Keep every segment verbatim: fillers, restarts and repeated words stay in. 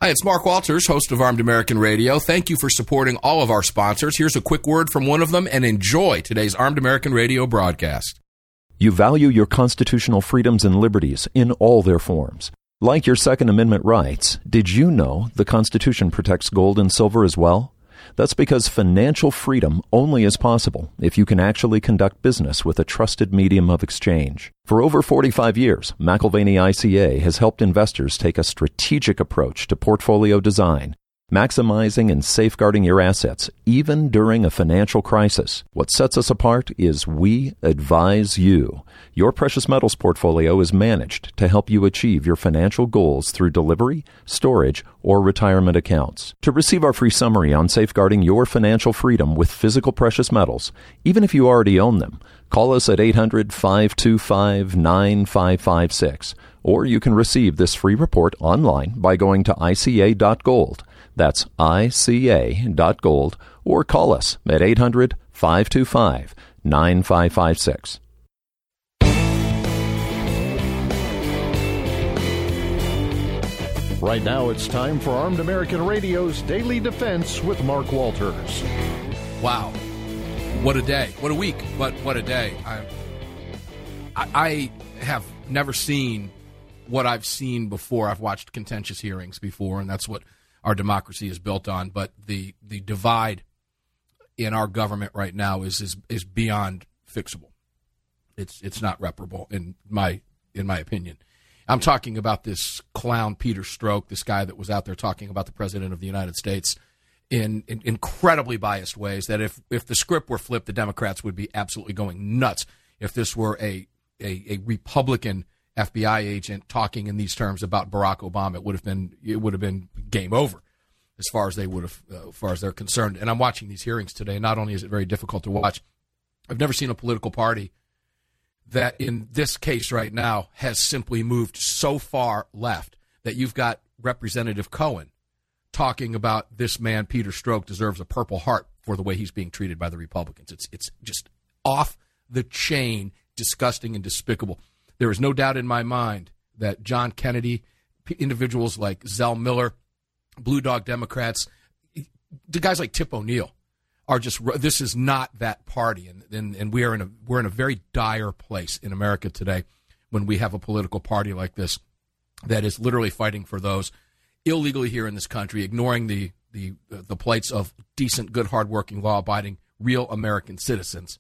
Hi, it's Mark Walters, host of Armed American Radio. Thank you for supporting all of our sponsors. Here's a quick word from one of them, and enjoy today's Armed American Radio broadcast. You value your constitutional freedoms and liberties in all their forms. Like your Second Amendment rights, did you know the Constitution protects gold and silver as well? That's because financial freedom only is possible if you can actually conduct business with a trusted medium of exchange. For over forty-five years, McIlvaney I C A has helped investors take a strategic approach to portfolio design, maximizing and safeguarding your assets even during a financial crisis. What sets us apart is we advise you. Your precious metals portfolio is managed to help you achieve your financial goals through delivery, storage, or retirement accounts. To receive our free summary on safeguarding your financial freedom with physical precious metals, even if you already own them, call us at eight hundred, five two five, nine five five six, or you can receive this free report online by going to I C A dot gold. That's I C A dot gold, or call us at eight hundred, five two five, nine five five six. Right now, it's time for Armed American Radio's Daily Defense with Mark Walters. Wow. What a day. What a week. What what a day. I, I, I have never seen what I've seen before. I've watched contentious hearings before, and that's what our democracy is built on. But the, the divide in our government right now is, is is beyond fixable. It's it's not reparable in my in my opinion. I'm talking about this clown Peter Strzok, this guy that was out there talking about the President of the United States in, in incredibly biased ways, that if, if the script were flipped, the Democrats would be absolutely going nuts if this were a, a, a Republican F B I agent talking in these terms about Barack Obama. It would have been it would have been game over as far as they would have uh, as far as they're concerned. And I'm watching these hearings today. Not only is it very difficult to watch, I've never seen a political party that in this case right now has simply moved so far left that you've got Representative Cohen talking about this man, Peter Strzok, deserves a Purple Heart for the way he's being treated by the Republicans. It's it's just off the chain, disgusting and despicable. There is no doubt in my mind that John Kennedy, individuals like Zell Miller, Blue Dog Democrats, the guys like Tip O'Neill are just, this is not that party, and, and and we are in a we're in a very dire place in America today when we have a political party like this that is literally fighting for those illegally here in this country, ignoring the the the plights of decent, good, hardworking, law-abiding, real American citizens,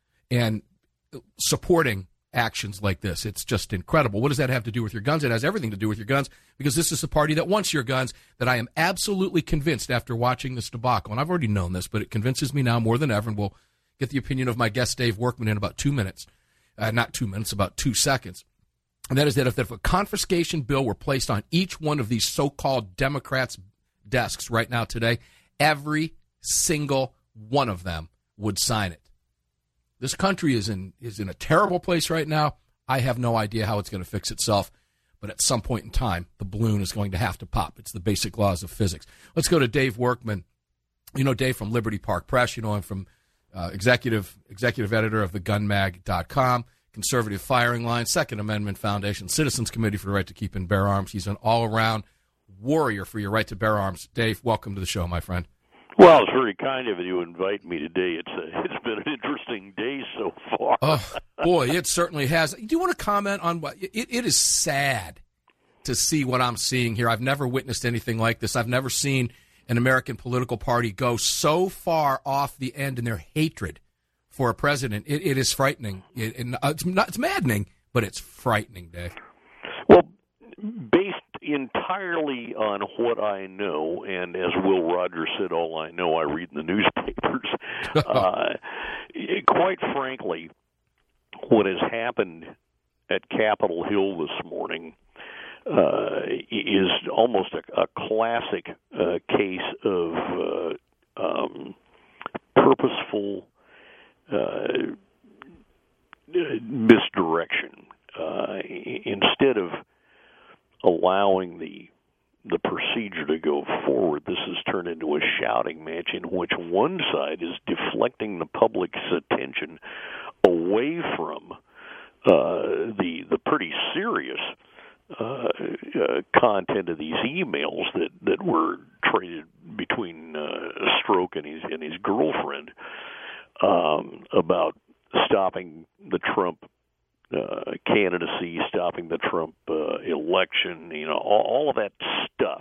and supporting actions like this. It's just incredible. What does that have to do with your guns? It has everything to do with your guns, because this is the party that wants your guns, that I am absolutely convinced after watching this debacle, and I've already known this, but it convinces me now more than ever, and we'll get the opinion of my guest Dave Workman in about two minutes, uh, not two minutes, about two seconds, and that is that if, if a confiscation bill were placed on each one of these so-called Democrats' desks right now today, every single one of them would sign it. This country is in is in a terrible place right now. I have no idea how it's going to fix itself, but at some point in time, the balloon is going to have to pop. It's the basic laws of physics. Let's go to Dave Workman. You know Dave from Liberty Park Press. You know him from uh, executive executive editor of the gun mag dot com, Conservative Firing Line, Second Amendment Foundation, Citizens Committee for the Right to Keep and Bear Arms. He's an all-around warrior for your right to bear arms. Dave, welcome to the show, my friend. Well, it's very kind of you to invite me today. It's a, it's been an interesting day so far. Oh, boy, it certainly has. Do you want to comment on what it, it is sad to see what I'm seeing here? I've never witnessed anything like this. I've never seen an American political party go so far off the end in their hatred for a president. It, it is frightening. It, it, it's not, it's maddening, but it's frightening, Dave. Well, based entirely on what I know, and as Will Rogers said, all I know I read in the newspapers, uh, quite frankly, what has happened at Capitol Hill this morning uh, is almost a, a classic uh, case of uh, um, purposeful uh, misdirection. Uh, instead of allowing the the procedure to go forward, this has turned into a shouting match in which one side is deflecting the public's attention away from uh, the the pretty serious uh, uh, content of these emails that, that were traded between uh, Strzok and his and his girlfriend um, about stopping the Trump uh, candidacy, stopping the Trump uh, election, you know, all, all of that stuff,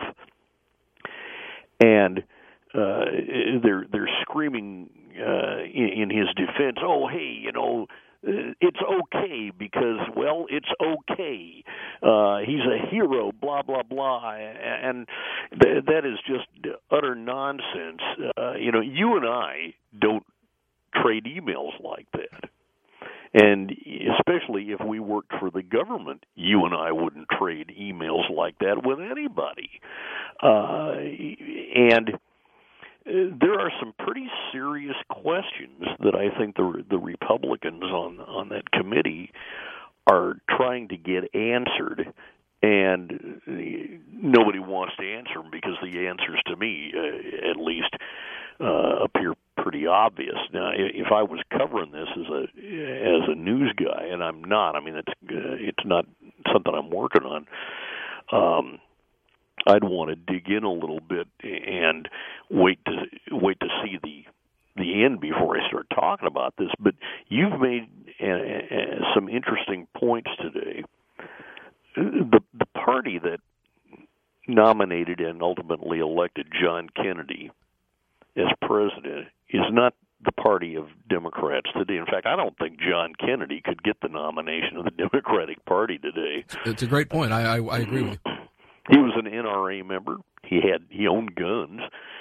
and uh, they're they're screaming uh, in, in his defense. Oh, hey, you know. It's okay because, well, it's okay. Uh, he's a hero, blah, blah, blah. And th- that is just utter nonsense. Uh, you know, you and I don't trade emails like that. And especially if we worked for the government, you and I wouldn't trade emails like that with anybody. Uh, and there are some pretty serious questions that I think the the Republicans on on that committee are trying to get answered, and nobody wants to answer them because the answers, to me, uh, at least, uh, appear pretty obvious. Now, if I was covering this as a as a news guy, and I'm not, I mean, it's uh, it's not something I'm working on. Um, I'd want to dig in a little bit and wait to wait to see the the end before I start talking about this. But you've made uh, uh, some interesting points today. The the party that nominated and ultimately elected John Kennedy as president is not the party of Democrats today. In fact, I don't think John Kennedy could get the nomination of the Democratic Party today. It's a great point. I I, I agree with you. He was an N R A member. He had he owned guns,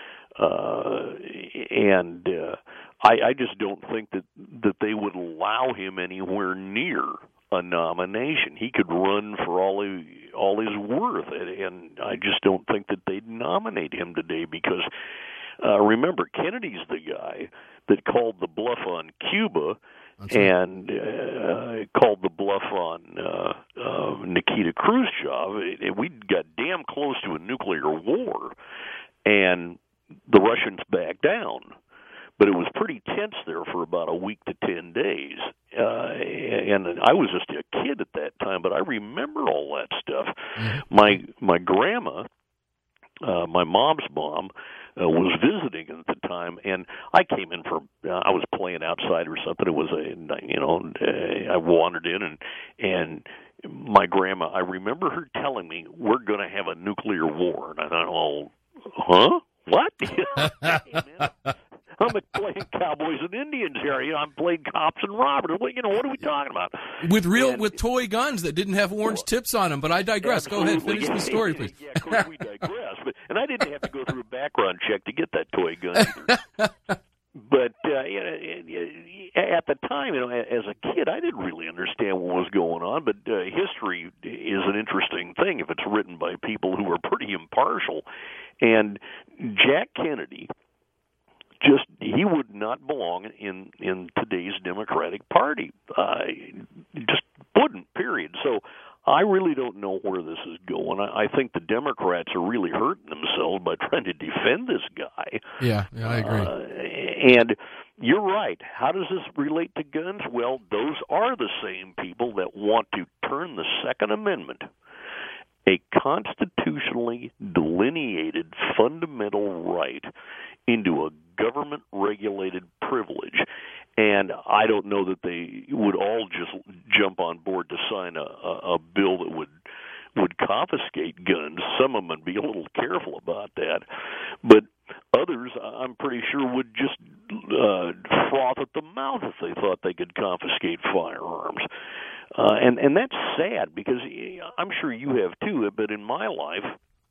uh, and uh, I, I just don't think that that they would allow him anywhere near a nomination. He could run for all he, all his worth, and, and I just don't think that they'd nominate him today because uh, remember, Kennedy's the guy that called the bluff on Cuba. That's and uh, called the bluff on uh, uh, Nikita Khrushchev. We got damn close to a nuclear war, and the Russians backed down. But it was pretty tense there for about a week to ten days. Uh, and I was just a kid at that time, but I remember all that stuff. Mm-hmm. My my grandma, uh, my mom's mom, Uh, was visiting at the time, and I came in for uh, I was playing outside or something. It was a you know uh, I wandered in and and my grandma. I remember her telling me we're going to have a nuclear war, and I thought, oh, huh? What? Hey, man, I'm playing cowboys and Indians here. You know, I'm playing cops and robbers. You know, what are we talking about? With real, and, with toy guns that didn't have orange well, tips on them. But I digress. Go ahead, finish yeah, the story, please. Yeah, of course we digress. But and I didn't have to go through a background check to get that toy gun either. But uh, you know, at the time, you know, as a kid, I didn't really understand what was going on. But uh, history is an interesting thing if it's written by people who are pretty impartial. And Jack Kennedy, just he would not belong in in today's Democratic Party. Uh, just wouldn't. Period. So I really don't know where this is going. I, I think the Democrats are really hurting themselves by trying to defend this guy. Yeah, yeah, I agree. Uh, and you're right. How does this relate to guns? Well, those are the same people that want to turn the Second Amendment, a constitutionally delineated fundamental right, into a government-regulated privilege. And I don't know that they would all just jump on board to sign a, a, a bill that would would confiscate guns. Some of them would be a little careful about that. But others, I'm pretty sure, would just uh, froth at the mouth if they thought they could confiscate firearms. Uh, and, and that's sad because I'm sure you have too, but in my life,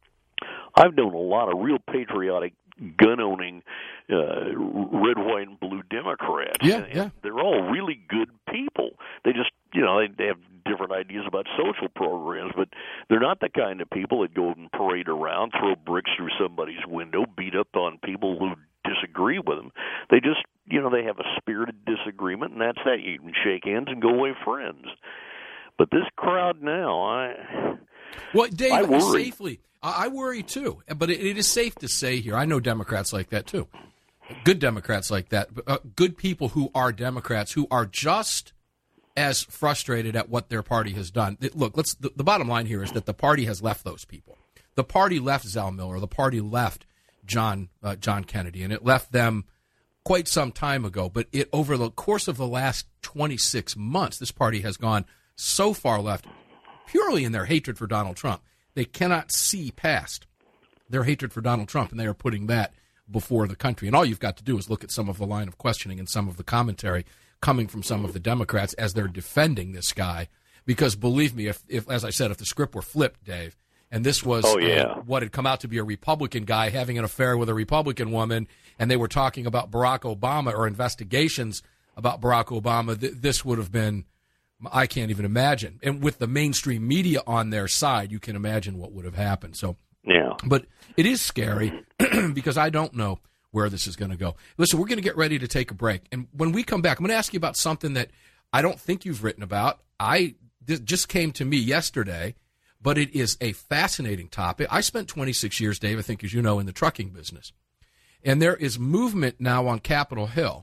I've known a lot of real patriotic gun-owning uh, red, white, and blue Democrats. Yeah, and yeah. They're all really good people. They just, you know, they, they have different ideas about social programs, but they're not the kind of people that go and parade around, throw bricks through somebody's window, beat up on people who disagree with them. They just, you know, they have a spirited disagreement, and that's that. You can shake hands and go away friends. But this crowd now, I... Well, Dave, I worry. safely... I worry, too, but it is safe to say here, I know Democrats like that, too. Good Democrats like that. Uh, good people who are Democrats, who are just as frustrated at what their party has done. Look, let's. The, the bottom line here is that the party has left those people. The party left Zell Miller. The party left John uh, John Kennedy, and it left them quite some time ago. But it over the course of the last twenty-six months, this party has gone so far left, purely in their hatred for Donald Trump. They cannot see past their hatred for Donald Trump, and they are putting that before the country. And all you've got to do is look at some of the line of questioning and some of the commentary coming from some of the Democrats as they're defending this guy. Because believe me, if, if as I said, if the script were flipped, Dave, and this was oh, yeah. uh, what had come out to be a Republican guy having an affair with a Republican woman, and they were talking about Barack Obama or investigations about Barack Obama, th- this would have been, I can't even imagine. And with the mainstream media on their side, you can imagine what would have happened. So, yeah. But it is scary because I don't know where this is going to go. Listen, we're going to get ready to take a break. And when we come back, I'm going to ask you about something that I don't think you've written about. I this just came to me yesterday, but it is a fascinating topic. I spent twenty-six years, Dave, I think, as you know, in the trucking business. And there is movement now on Capitol Hill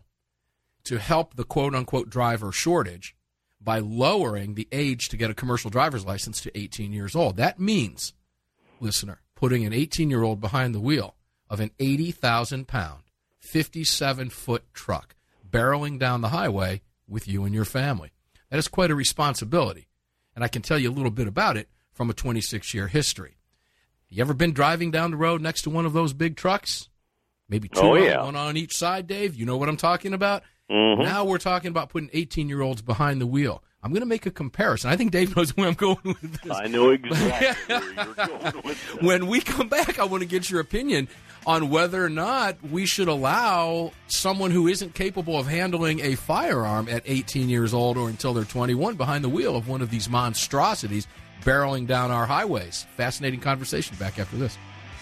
to help the quote-unquote driver shortage by lowering the age to get a commercial driver's license to eighteen years old. That means, listener, putting an eighteen-year-old behind the wheel of an eighty thousand pound, fifty-seven foot truck barreling down the highway with you and your family. That is quite a responsibility, and I can tell you a little bit about it from a twenty-six year history. You ever been driving down the road next to one of those big trucks? Maybe two, oh, on, yeah. one on each side, Dave? You know what I'm talking about? Mm-hmm. Now we're talking about putting eighteen-year-olds behind the wheel. I'm going to make a comparison. I think Dave knows where I'm going with this. I know exactly where you're going with this. When we come back, I want to get your opinion on whether or not we should allow someone who isn't capable of handling a firearm at eighteen years old or until they're twenty-one behind the wheel of one of these monstrosities barreling down our highways. Fascinating conversation. Back after this.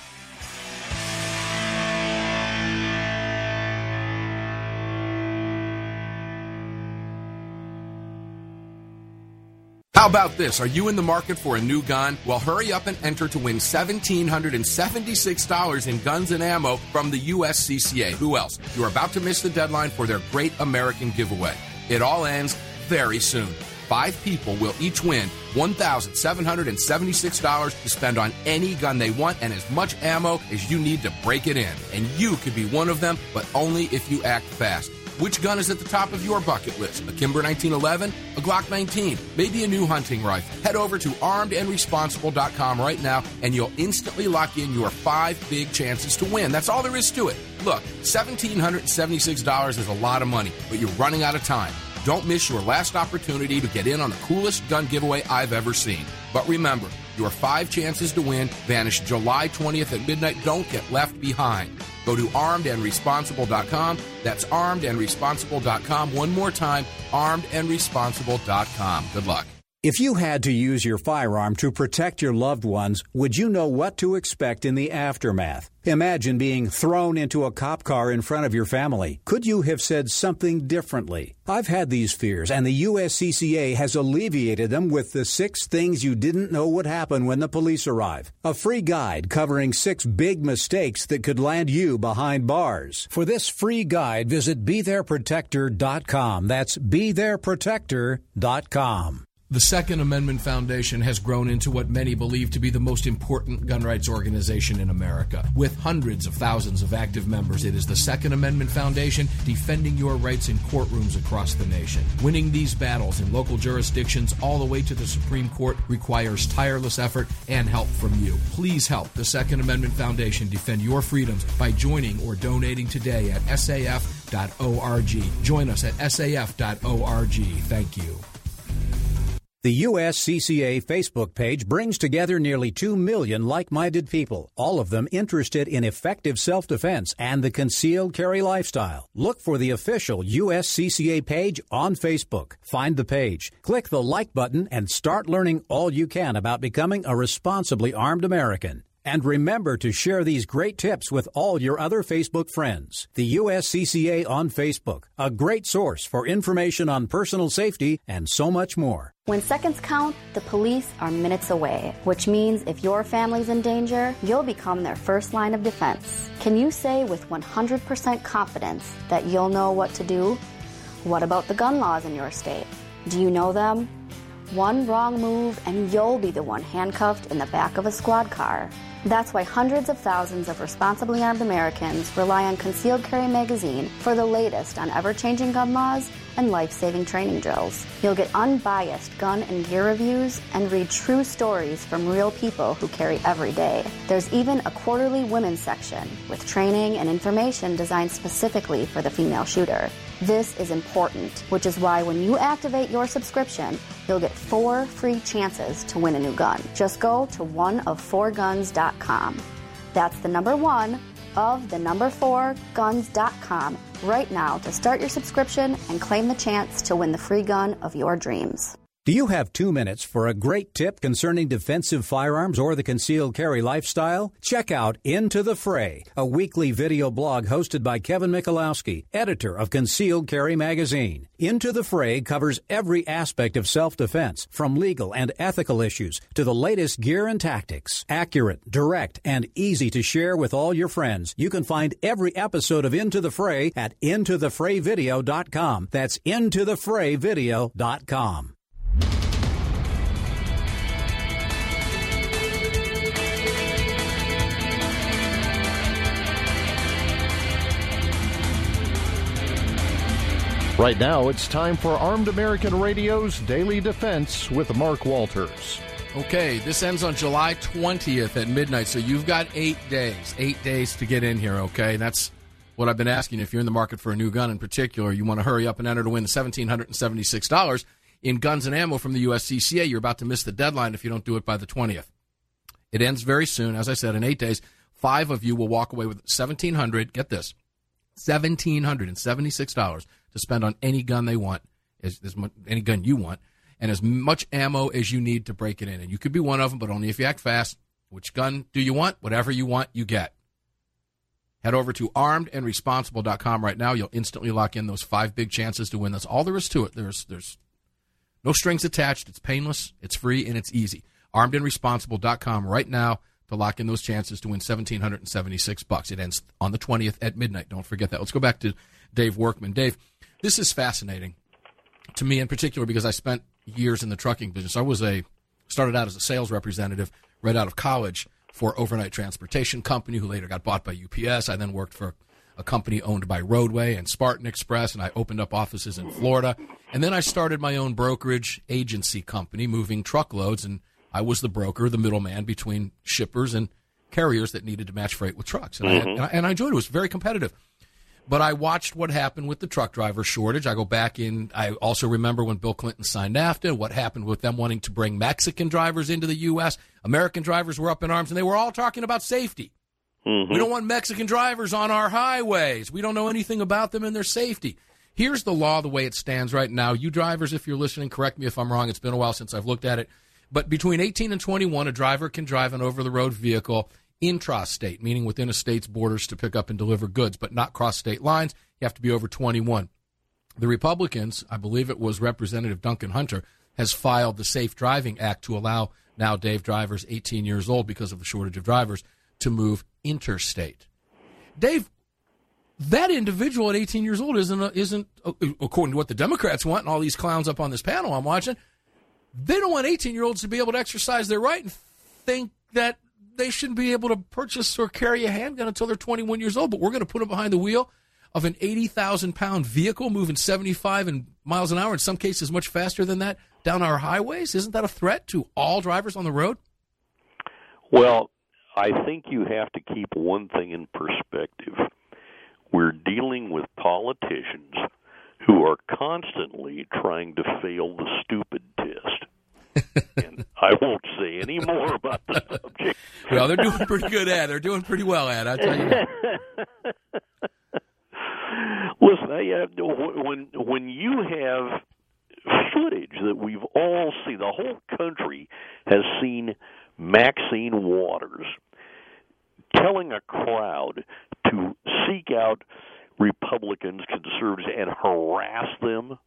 How about this? Are you in the market for a new gun? Well, hurry up and enter to win one thousand seven hundred seventy-six dollars in guns and ammo from the U S C C A. Who else? You're about to miss the deadline for their Great American Giveaway. It all ends very soon. Five people will each win one thousand seven hundred seventy-six dollars to spend on any gun they want and as much ammo as you need to break it in. And you could be one of them, but only if you act fast. Which gun is at the top of your bucket list? A Kimber nineteen eleven? A Glock nineteen? Maybe a new hunting rifle? Head over to armed and responsible dot com right now and you'll instantly lock in your five big chances to win. That's all there is to it. Look, one thousand seven hundred seventy-six dollars is a lot of money, but you're running out of time. Don't miss your last opportunity to get in on the coolest gun giveaway I've ever seen. But remember, your five chances to win vanish July twentieth at midnight. Don't get left behind. Go to armed and responsible dot com. That's armed and responsible dot com. One more time, armed and responsible dot com. Good luck. If you had to use your firearm to protect your loved ones, would you know what to expect in the aftermath? Imagine being thrown into a cop car in front of your family. Could you have said something differently? I've had these fears, and the U S C C A has alleviated them with the six things you didn't know would happen when the police arrive. A free guide covering six big mistakes that could land you behind bars. For this free guide, visit be there protector dot com. That's be there protector dot com. The Second Amendment Foundation has grown into what many believe to be the most important gun rights organization in America. With hundreds of thousands of active members, it is the Second Amendment Foundation defending your rights in courtrooms across the nation. Winning these battles in local jurisdictions all the way to the Supreme Court requires tireless effort and help from you. Please help the Second Amendment Foundation defend your freedoms by joining or donating today at S A F dot org. Join us at S A F dot org. Thank you. The U S C C A Facebook page brings together nearly two million like-minded people, all of them interested in effective self-defense and the concealed carry lifestyle. Look for the official U S C C A page on Facebook. Find the page, click the like button, and start learning all you can about becoming a responsibly armed American. And remember to share these great tips with all your other Facebook friends. The U S C C A on Facebook, a great source for information on personal safety and so much more. When seconds count, the police are minutes away, which means if your family's in danger, you'll become their first line of defense. Can you say with one hundred percent confidence that you'll know what to do? What about the gun laws in your state? Do you know them? One wrong move and you'll be the one handcuffed in the back of a squad car. That's why hundreds of thousands of responsibly armed Americans rely on Concealed Carry Magazine for the latest on ever-changing gun laws and life-saving training drills. You'll get unbiased gun and gear reviews and read true stories from real people who carry every day. There's even a quarterly women's section with training and information designed specifically for the female shooter. This is important, which is why when you activate your subscription, you'll get four free chances to win a new gun. Just go to one of four guns dot com. That's the number one of the number four guns dot com right now to start your subscription and claim the chance to win the free gun of your dreams. Do you have two minutes for a great tip concerning defensive firearms or the concealed carry lifestyle? Check out Into the Fray, a weekly video blog hosted by Kevin Michalowski, editor of Concealed Carry Magazine. Into the Fray covers every aspect of self-defense, from legal and ethical issues to the latest gear and tactics. Accurate, direct, and easy to share with all your friends. You can find every episode of Into the Fray at into the fray video dot com. That's into the fray video dot com. Right now, it's time for Armed American Radio's Daily Defense with Mark Walters. Okay, this ends on July twentieth at midnight, so you've got eight days. Eight days to get in here, okay? And that's what I've been asking. If you're in the market for a new gun in particular, you want to hurry up and enter to win the one thousand seven hundred seventy-six dollars in guns and ammo from the U S C C A. You're about to miss the deadline if you don't do it by the twentieth. It ends very soon. As I said, in eight days, five of you will walk away with one thousand seven hundred dollars, get this, one thousand seven hundred seventy-six dollars to spend on any gun they want, as, as much, any gun you want, and as much ammo as you need to break it in. And you could be one of them, but only if you act fast. Which gun do you want? Whatever you want, you get. Head over to armed and responsible dot com right now. You'll instantly lock in those five big chances to win. That's all there is to it. There's there's no strings attached. It's painless, it's free, and it's easy. armed and responsible dot com right now to lock in those chances to win one thousand seven hundred seventy-six bucks. It ends on the twentieth at midnight. Don't forget that. Let's go back to Dave Workman. Dave, this is fascinating to me in particular because I spent years in the trucking business. I was a started out as a sales representative right out of college for Overnight Transportation Company, who later got bought by U P S. I then worked for a company owned by Roadway and Spartan Express, and I opened up offices in Florida. And then I started my own brokerage agency company, moving truckloads, and I was the broker, the middleman between shippers and carriers that needed to match freight with trucks. And, mm-hmm. I, and, I, and I enjoyed it. It was very competitive. But I watched what happened with the truck driver shortage. I go back in. I also remember when Bill Clinton signed NAFTA, what happened with them wanting to bring Mexican drivers into the U S. American drivers were up in arms, and they were all talking about safety. Mm-hmm. We don't want Mexican drivers on our highways. We don't know anything about them and their safety. Here's the law the way it stands right now. You drivers, if you're listening, correct me if I'm wrong. It's been a while since I've looked at it. But between eighteen and twenty-one, a driver can drive an over-the-road vehicle intrastate, meaning within a state's borders to pick up and deliver goods, but not cross state lines. You have to be over twenty-one. The Republicans, I believe it was Representative Duncan Hunter, has filed the Safe Driving Act to allow now Dave drivers eighteen years old because of the shortage of drivers to move interstate. Dave, that individual at eighteen years old isn't, a, isn't according to what the Democrats want and all these clowns up on this panel I'm watching, they don't want eighteen-year-olds to be able to exercise their right and think that they shouldn't be able to purchase or carry a handgun until they're twenty-one years old, but we're going to put them behind the wheel of an eighty thousand pound vehicle moving seventy-five miles an hour, in some cases much faster than that, down our highways? Isn't that a threat to all drivers on the road? Well, I think you have to keep one thing in perspective. We're dealing with politicians who are constantly trying to fail the stupid test. And I won't say any more about the subject. Well, they're doing pretty good, Ed. They're doing pretty well, Ed. I tell you that. Listen, I, uh, when when you have footage that we've all seen, the whole country has seen Maxine Waters telling a crowd to seek out Republicans, conservatives, and harass them.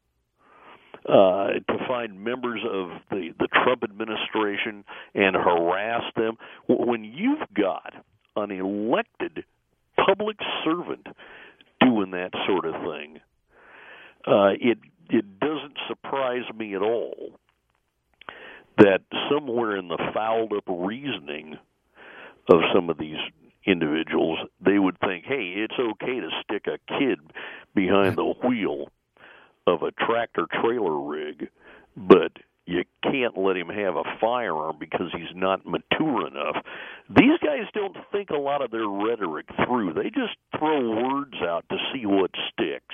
Uh, to find members of the, the Trump administration and harass them. When you've got an elected public servant doing that sort of thing, uh, it it doesn't surprise me at all that somewhere in the fouled-up reasoning of some of these individuals, they would think, hey, it's okay to stick a kid behind the wheel of a tractor-trailer rig, but you can't let him have a firearm because he's not mature enough. These guys don't think a lot of their rhetoric through. They just throw words out to see what sticks.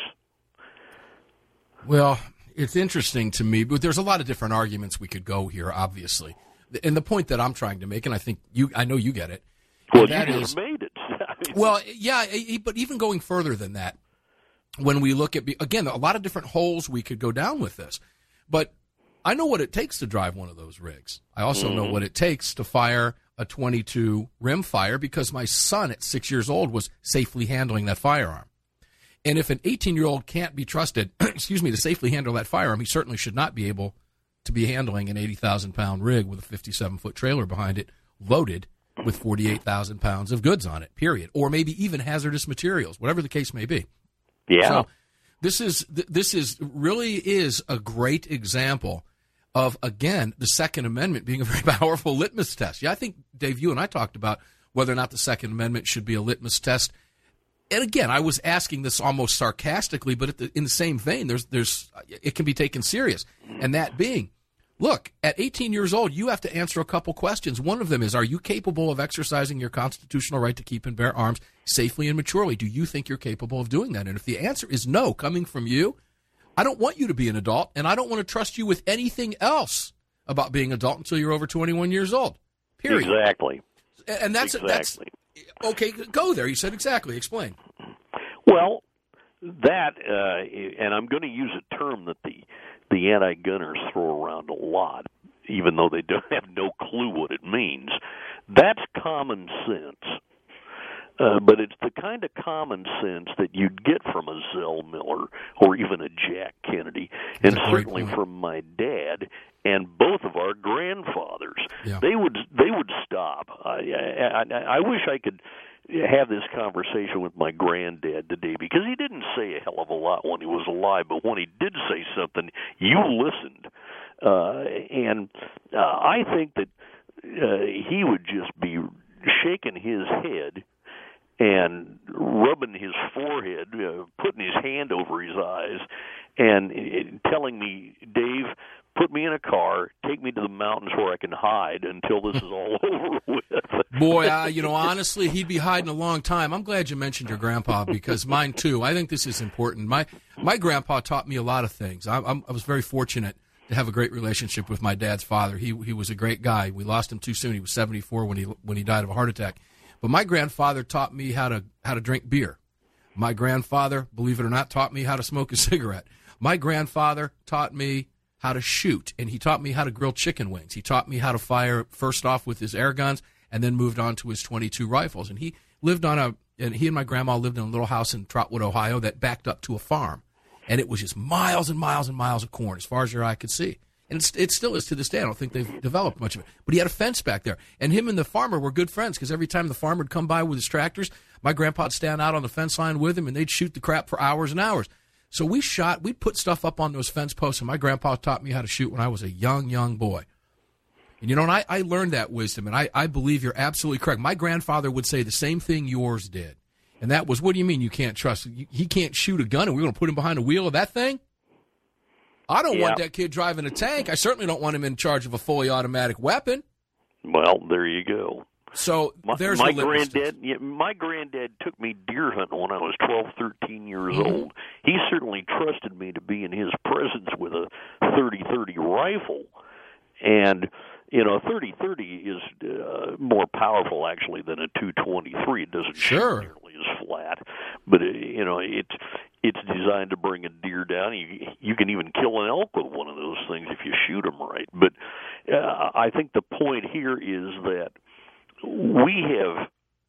Well, it's interesting to me, but there's a lot of different arguments we could go here, obviously. And the point that I'm trying to make, and I think you, I know you get it. Well, that you is, just made it. I mean, well, yeah, but even going further than that, when we look at, again, a lot of different holes we could go down with this. But I know what it takes to drive one of those rigs. I also mm-hmm. know what it takes to fire a twenty-two rimfire because my son at six years old was safely handling that firearm. And if an eighteen-year-old can't be trusted, excuse me, to safely handle that firearm, he certainly should not be able to be handling an eighty thousand pound rig with a fifty-seven foot trailer behind it, loaded with forty-eight thousand pounds of goods on it, period. Or maybe even hazardous materials, whatever the case may be. Yeah. So this is this is really is a great example of, again, the Second Amendment being a very powerful litmus test. Yeah, I think, Dave, you and I talked about whether or not the Second Amendment should be a litmus test. And again, I was asking this almost sarcastically, but at the, in the same vein, there's there's it can be taken serious. And that being, look, at eighteen years old, you have to answer a couple questions. One of them is, are you capable of exercising your constitutional right to keep and bear arms safely and maturely? Do you think you're capable of doing that? And if the answer is no, coming from you, I don't want you to be an adult, and I don't want to trust you with anything else about being an adult until you're over twenty-one years old. Period. Exactly. And that's exactly. that's okay. Go there. You said exactly. Explain. Well, that, uh, and I'm going to use a term that the the anti-gunners throw around a lot, even though they don't have no clue what it means. That's common sense. Uh, but it's the kind of common sense that you'd get from a Zell Miller or even a Jack Kennedy, and certainly point. from my dad and both of our grandfathers. Yeah. They would they would stop. I, I, I, I wish I could have this conversation with my granddad today, because he didn't say a hell of a lot when he was alive, but when he did say something, you listened. Uh, and uh, I think that uh, he would just be shaking his head and rubbing his forehead, uh, putting his hand over his eyes, and uh, telling me, Dave, put me in a car, take me to the mountains where I can hide until this is all over with. Boy, uh, you know, honestly, he'd be hiding a long time. I'm glad you mentioned your grandpa, because mine too. I think this is important. My my grandpa taught me a lot of things. I, I'm, I was very fortunate to have a great relationship with my dad's father. He he was a great guy. We lost him too soon. He was seventy-four when he when he died of a heart attack. But my grandfather taught me how to how to drink beer. My grandfather, believe it or not, taught me how to smoke a cigarette. My grandfather taught me how to shoot, and he taught me how to grill chicken wings. He taught me how to fire first off with his air guns, and then moved on to his twenty-two rifles. And he lived on a, and he and my grandma lived in a little house in Trotwood, Ohio, that backed up to a farm, and it was just miles and miles and miles of corn as far as your eye could see. And it's, it still is to this day. I don't think they've developed much of it. But he had a fence back there. And him and the farmer were good friends, because every time the farmer would come by with his tractors, my grandpa would stand out on the fence line with him, and they'd shoot the crap for hours and hours. So we shot, we put stuff up on those fence posts, and my grandpa taught me how to shoot when I was a young, young boy. And, you know, and I, I learned that wisdom, and I, I believe you're absolutely correct. My grandfather would say the same thing yours did. And that was, what do you mean you can't trust? He can't shoot a gun, and we're going to put him behind the wheel of that thing? I don't yeah. want that kid driving a tank. I certainly don't want him in charge of a fully automatic weapon. Well, there you go. So my, there's my the granddad. Yeah, my granddad took me deer hunting when I was twelve, thirteen years mm-hmm. old. He certainly trusted me to be in his presence with a thirty thirty rifle, and you know, a thirty thirty is uh, more powerful actually than a two twenty-three. It doesn't sure. shoot nearly as flat, but uh, you know, it's it's designed to bring a deer down. You you can even kill an elk with one of those things if you shoot them right. But uh, I think the point here is that we have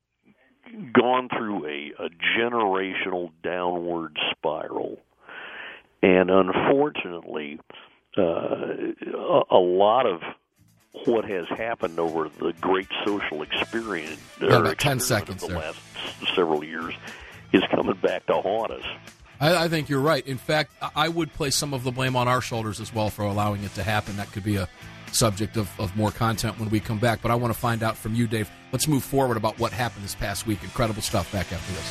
gone through a, a generational downward spiral, and unfortunately, uh, a, a lot of what has happened over the great social experience, yeah, about ten seconds of the there. last several years is coming back to haunt us. I, I think you're right. In fact, I would place some of the blame on our shoulders as well for allowing it to happen. That could be a subject of, of more content when we come back. But I want to find out from you, Dave. Let's move forward about what happened this past week. Incredible stuff back after this.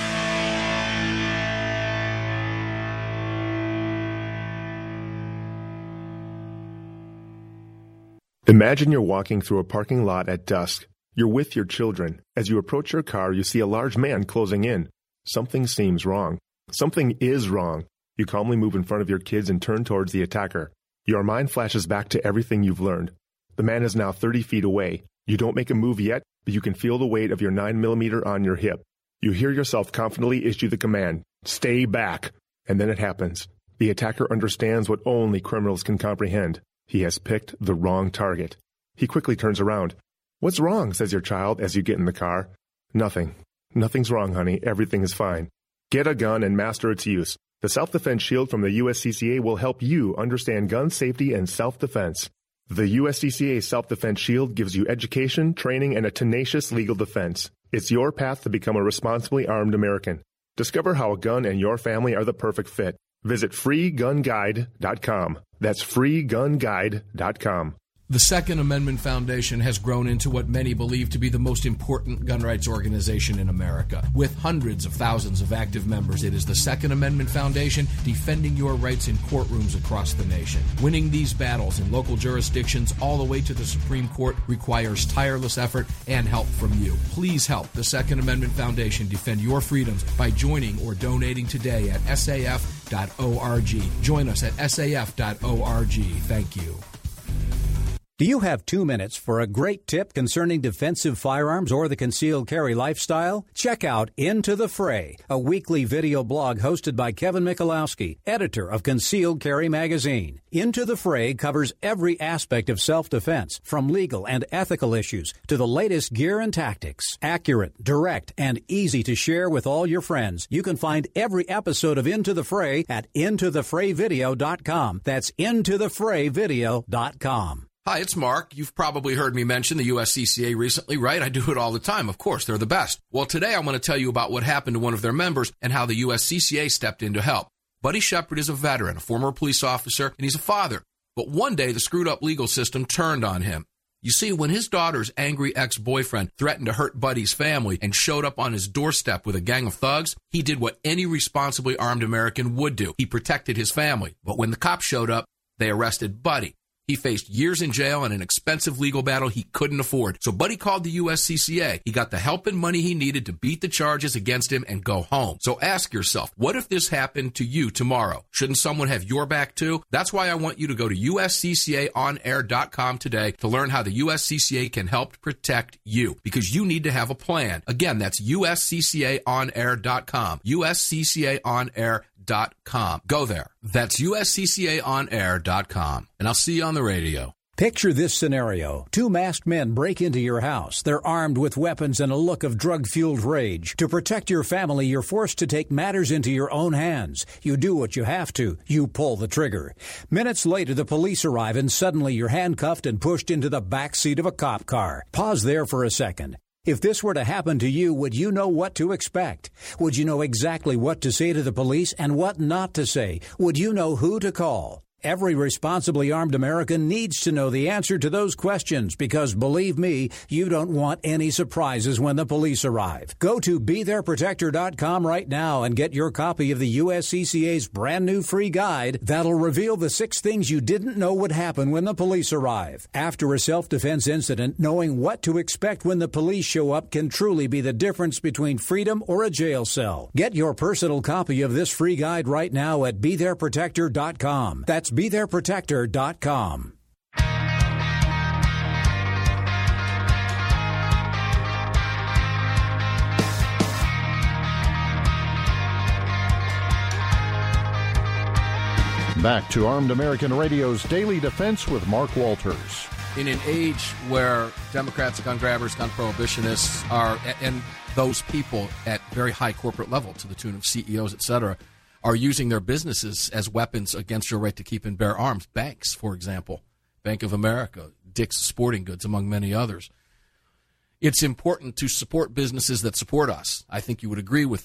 Imagine you're walking through a parking lot at dusk. You're with your children. As you approach your car, you see a large man closing in. Something seems wrong. Something is wrong. You calmly move in front of your kids and turn towards the attacker. Your mind flashes back to everything you've learned. The man is now thirty feet away. You don't make a move yet, but you can feel the weight of your nine millimeter on your hip. You hear yourself confidently issue the command, "Stay back." And then it happens. The attacker understands what only criminals can comprehend. He has picked the wrong target. He quickly turns around. "What's wrong?" says your child as you get in the car. "Nothing. Nothing's wrong, honey. Everything is fine. Get a gun and master its use. The Self-Defense Shield from the U S C C A will help you understand gun safety and self-defense. The U S C C A Self-Defense Shield gives you education, training, and a tenacious legal defense. It's your path to become a responsibly armed American. Discover how a gun and your family are the perfect fit. Visit free gun guide dot com. That's free gun guide dot com. The Second Amendment Foundation has grown into what many believe to be the most important gun rights organization in America. With hundreds of thousands of active members, it is the Second Amendment Foundation defending your rights in courtrooms across the nation. Winning these battles in local jurisdictions all the way to the Supreme Court requires tireless effort and help from you. Please help the Second Amendment Foundation defend your freedoms by joining or donating today at S A F dot org. Join us at S A F dot org. Thank you. Do you have two minutes for a great tip concerning defensive firearms or the concealed carry lifestyle? Check out Into the Fray, a weekly video blog hosted by Kevin Michalowski, editor of Concealed Carry magazine. Into the Fray covers every aspect of self-defense, from legal and ethical issues to the latest gear and tactics. Accurate, direct, and easy to share with all your friends. You can find every episode of Into the Fray at into the fray video dot com. That's into the fray video dot com. Hi, it's Mark. You've probably heard me mention the U S C C A recently, right? I do it all the time. Of course, they're the best. Well, today I want to tell you about what happened to one of their members and how the U S C C A stepped in to help. Buddy Shepard is a veteran, a former police officer, and he's a father. But one day, the screwed-up legal system turned on him. You see, when his daughter's angry ex-boyfriend threatened to hurt Buddy's family and showed up on his doorstep with a gang of thugs, he did what any responsibly armed American would do. He protected his family. But when the cops showed up, they arrested Buddy. He faced years in jail and an expensive legal battle he couldn't afford. So Buddy called the U S C C A. He got the help and money he needed to beat the charges against him and go home. So ask yourself, what if this happened to you tomorrow? Shouldn't someone have your back too? That's why I want you to go to U S C C A on air dot com today to learn how the U S C C A can help protect you, because you need to have a plan. Again, that's U S C C A on air dot com. U S C C A on air dot com. Go there. That's U S C C A on air dot com. And I'll see you on the radio. Picture this scenario. Two masked men break into your house. They're armed with weapons and a look of drug-fueled rage. To protect your family, you're forced to take matters into your own hands. You do what you have to. You pull the trigger. Minutes later, the police arrive, and suddenly you're handcuffed and pushed into the back seat of a cop car. Pause there for a second. If this were to happen to you, would you know what to expect? Would you know exactly what to say to the police and what not to say? Would you know who to call? Every responsibly armed American needs to know the answer to those questions, because, believe me, you don't want any surprises when the police arrive. Go to be there protector dot com right now and get your copy of the U S C C A's brand new free guide that'll reveal the six things you didn't know would happen when the police arrive. After a self-defense incident, knowing what to expect when the police show up can truly be the difference between freedom or a jail cell. Get your personal copy of this free guide right now at be there protector dot com. That's be there protector dot com. Back to Armed American Radio's Daily Defense with Mark Walters. In an age where Democrats, gun grabbers, gun prohibitionists are, and those people at very high corporate level, to the tune of C E Os, et cetera, are using their businesses as weapons against your right to keep and bear arms. Banks, for example, Bank of America, Dick's Sporting Goods, among many others. It's important to support businesses that support us. I think you would agree with that.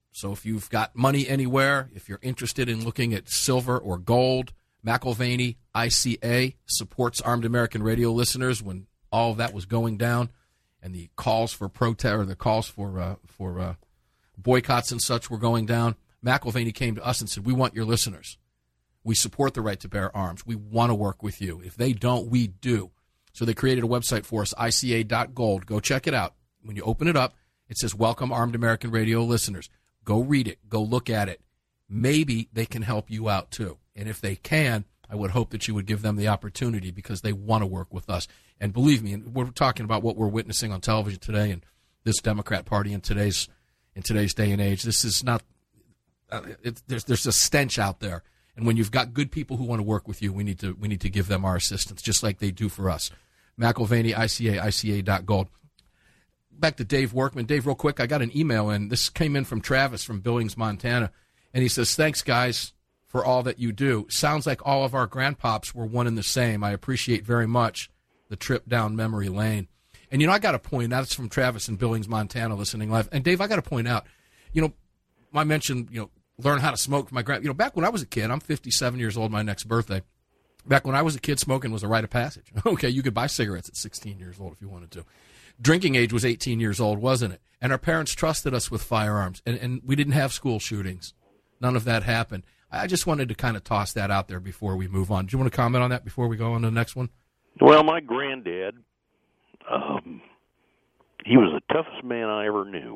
So if you've got money anywhere, if you're interested in looking at silver or gold, McIlvaney I C A supports Armed American Radio listeners when all of that was going down, and the calls for protest or the calls for uh, for uh, boycotts and such were going down. McIlvaney came to us and said, "We want your listeners. We support the right to bear arms. We want to work with you. If they don't, we do." So they created a website for us, I C A dot gold. Go check it out. When you open it up, it says, "Welcome Armed American Radio listeners." Go read it. Go look at it. Maybe they can help you out, too. And if they can, I would hope that you would give them the opportunity because they want to work with us. And believe me, we're talking about what we're witnessing on television today and this Democrat Party in today's in today's day and age. This is not uh, – it, there's there's a stench out there. And when you've got good people who want to work with you, we need to we need to give them our assistance, just like they do for us. McIlvaney, I C A, I C A dot gold. Back to Dave Workman. Dave, real quick, I got an email in. This came in from Travis from Billings, Montana. And he says, "Thanks, guys, for all that you do. Sounds like all of our grandpops were one and the same. I appreciate very much the trip down memory lane." And, you know, I got to point out, it's from Travis in Billings, Montana, listening live. And, Dave, I got to point out, you know, I mentioned, you know, learn how to smoke from my grand. You know, back when I was a kid, I'm fifty-seven years old, my next birthday. Back when I was a kid, smoking was a rite of passage. Okay, you could buy cigarettes at sixteen years old if you wanted to. Drinking age was eighteen years old, wasn't it? And our parents trusted us with firearms, and, and we didn't have school shootings. None of that happened. I just wanted to kind of toss that out there before we move on. Do you want to comment on that before we go on to the next one? Well, my granddad, um, he was the toughest man I ever knew.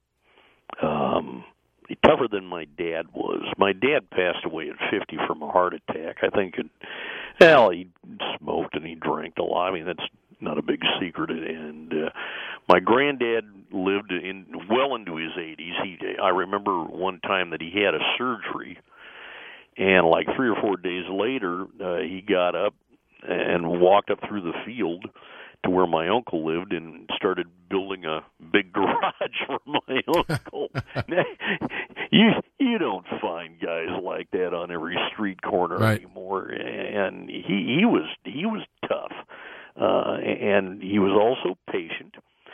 Um, tougher than my dad was. My dad passed away at fifty from a heart attack. I think, it, well, he smoked and he drank a lot. I mean, that's not a big secret. And uh, my granddad lived in well into his eighties. He, I remember one time that he had a surgery, and like three or four days later, uh, he got up and walked up through the field to where my uncle lived and started building a big garage for my uncle. you you don't find guys like that on every street corner right. anymore. And he he was he was tough. Uh, and he was also patient.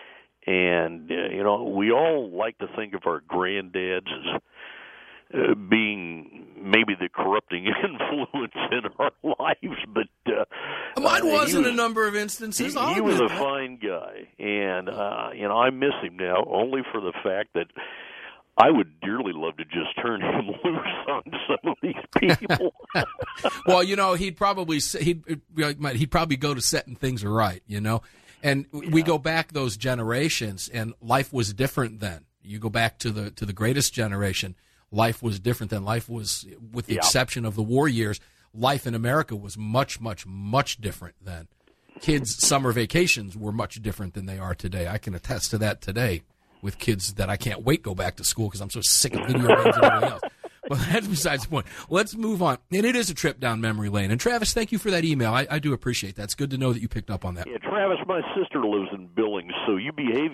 And, uh, you know, we all like to think of our granddads as uh, being maybe the corrupting influence in our lives. But uh, mine was uh, in was, a number of instances. He, he was a fine guy. And, uh, you know, I miss him now only for the fact that I would dearly love to just turn him loose on some of these people. Well, you know, he'd probably he'd he'd probably go to setting things right, you know. And yeah. we go back those generations, and life was different then. You go back to the to the greatest generation, life was different then. Life was, with the yeah. exception of the war years, life in America was much, much, much different then. Kids' summer vacations were much different than they are today. I can attest to that today. With kids that I can't wait to go back to school because I'm so sick of video games and everything else. But that's besides the point. Let's move on. And it is a trip down memory lane. And, Travis, thank you for that email. I, I do appreciate that. It's good to know that you picked up on that. Yeah, Travis, my sister lives in Billings, so you behave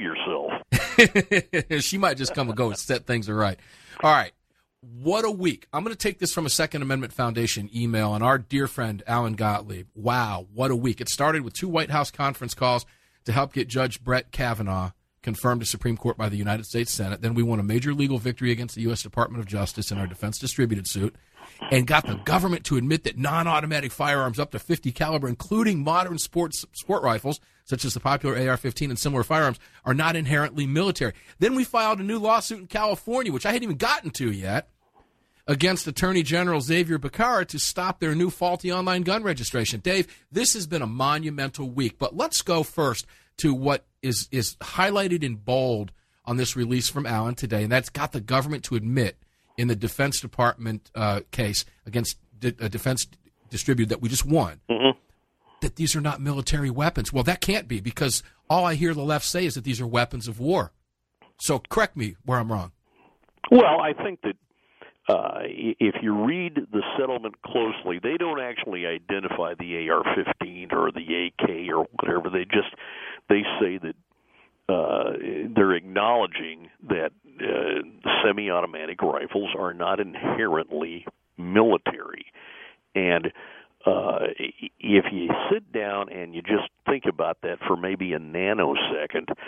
yourself. She might just come and go and set things right. All right. What a week. I'm going to take this from a Second Amendment Foundation email and our dear friend Alan Gottlieb. Wow, what a week. It started with two White House conference calls to help get Judge Brett Kavanaugh confirmed to Supreme Court by the United States Senate. Then we won a major legal victory against the U S Department of Justice in our defense distributed suit and got the government to admit that non-automatic firearms up to fifty caliber, including modern sports sport rifles, such as the popular A R fifteen and similar firearms, are not inherently military. Then we filed a new lawsuit in California, which I hadn't even gotten to yet, against Attorney General Xavier Becerra to stop their new faulty online gun registration. Dave, this has been a monumental week, but let's go first to what is is highlighted in bold on this release from Alan today, and that's got the government to admit in the Defense Department uh, case against a D- defense distributor that we just won, mm-hmm. that these are not military weapons. Well, that can't be, because all I hear the left say is that these are weapons of war. So correct me where I'm wrong. Well, I think that Uh, if you read the settlement closely, they don't actually identify the A R fifteen or the A K or whatever. They just they say that uh, they're acknowledging that uh, semi-automatic rifles are not inherently military. And uh, if you sit down and you just think about that for maybe a nanosecond,